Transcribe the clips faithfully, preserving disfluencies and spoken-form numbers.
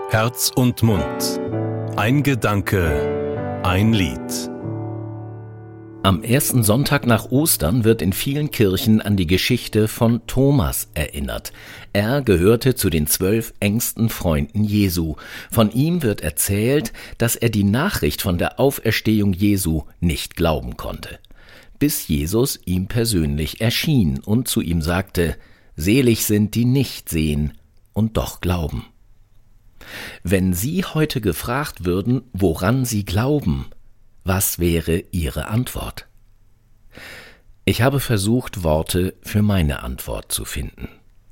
Herz und Mund. Ein Gedanke, ein Lied. Am ersten Sonntag nach Ostern wird in vielen Kirchen an die Geschichte von Thomas erinnert. Er gehörte zu den zwölf engsten Freunden Jesu. Von ihm wird erzählt, dass er die Nachricht von der Auferstehung Jesu nicht glauben konnte, bis Jesus ihm persönlich erschien und zu ihm sagte: Selig sind, die nicht sehen und doch glauben. Wenn Sie heute gefragt würden, woran Sie glauben, was wäre Ihre Antwort? Ich habe versucht, Worte für meine Antwort zu finden.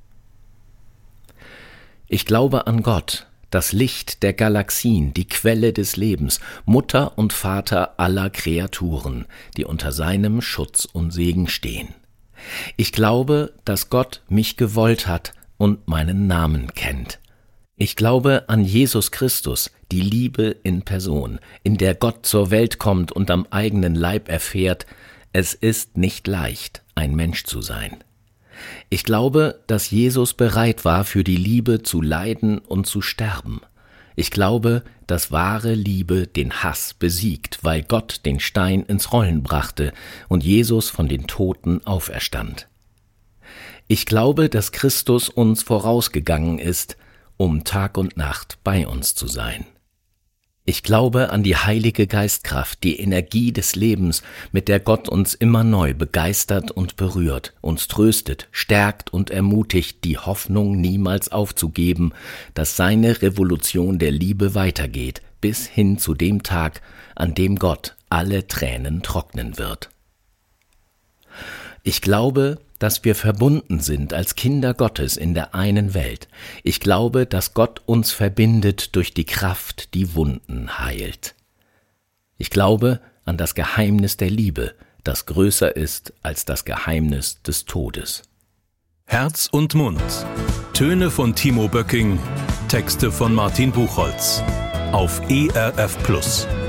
Ich glaube an Gott, das Licht der Galaxien, die Quelle des Lebens, Mutter und Vater aller Kreaturen, die unter seinem Schutz und Segen stehen. Ich glaube, dass Gott mich gewollt hat und meinen Namen kennt. Ich glaube an Jesus Christus, die Liebe in Person, in der Gott zur Welt kommt und am eigenen Leib erfährt, es ist nicht leicht, ein Mensch zu sein. Ich glaube, dass Jesus bereit war, für die Liebe zu leiden und zu sterben. Ich glaube, dass wahre Liebe den Hass besiegt, weil Gott den Stein ins Rollen brachte und Jesus von den Toten auferstand. Ich glaube, dass Christus uns vorausgegangen ist, um Tag und Nacht bei uns zu sein. Ich glaube an die Heilige Geistkraft, die Energie des Lebens, mit der Gott uns immer neu begeistert und berührt, uns tröstet, stärkt und ermutigt, die Hoffnung niemals aufzugeben, dass seine Revolution der Liebe weitergeht, bis hin zu dem Tag, an dem Gott alle Tränen trocknen wird. Ich glaube, dass wir verbunden sind als Kinder Gottes in der einen Welt. Ich glaube, dass Gott uns verbindet durch die Kraft, die Wunden heilt. Ich glaube an das Geheimnis der Liebe, das größer ist als das Geheimnis des Todes. Herz und Mund. Töne von Timo Böcking, Texte von Martin Buchholz. Auf E R F Plus.